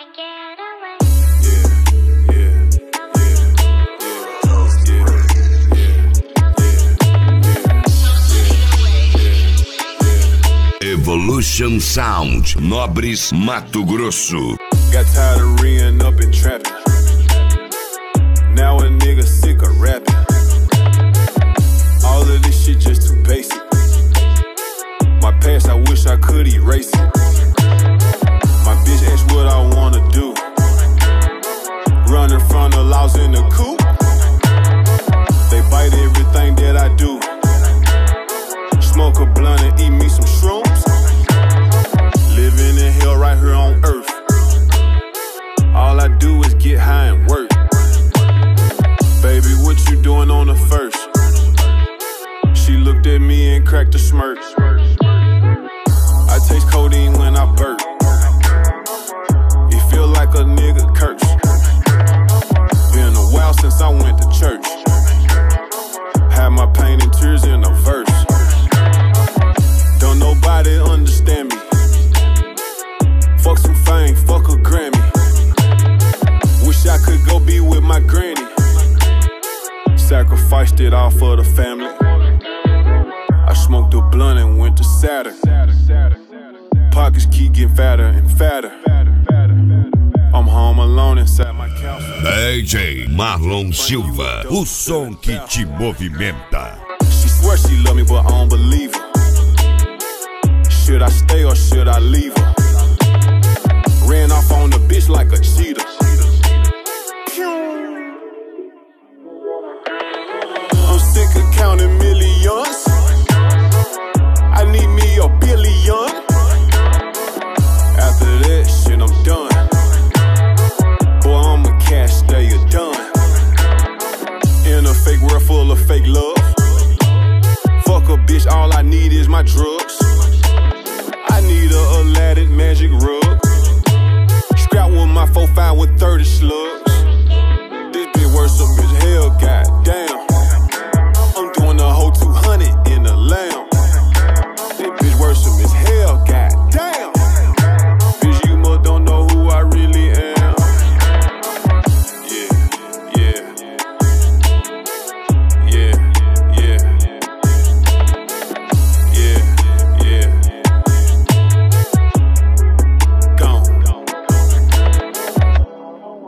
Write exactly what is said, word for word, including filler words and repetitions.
Evolution Sound, Nobres, Mato Grosso. Got tired of reeing up and trapping. Now a nigga sick of rapping. All of this shit just too basic. My past, I wish I could erase it. My bitch asked what I wanna do. Running from the laws in the coupe. They bite everything that I do. Smoke a blunt and eat me some shrooms. Living in hell right here on earth. All I do is get high and work. Baby, what you doing on the first? She looked at me and cracked a smirk. I taste codeine when I burp. It feel like a nigga curse. Been a while since I went to church. Had my pain and tears in a verse. Don't nobody understand me. Fuck some fame, fuck a Grammy. Wish I could go be with my granny. Sacrificed it all for the family. I smoked a blunt and went to Saturn. Pockets keep getting fatter and fatter. I'm home alone inside my couch. D J Marlon Silva, o som que te movimenta. She swears she love me, but I don't believe her. Should I stay or should I leave her? Ran off on the bitch like a cheetah. I'm sick of counting millions. I need me a billion. After that shit, I'm done. Boy, I'm a cash stayer, done. In a fake world full of fake love. Fuck a bitch, all I need is my drugs. I need a Aladdin magic rug. Scrap with my four five with thirty slug.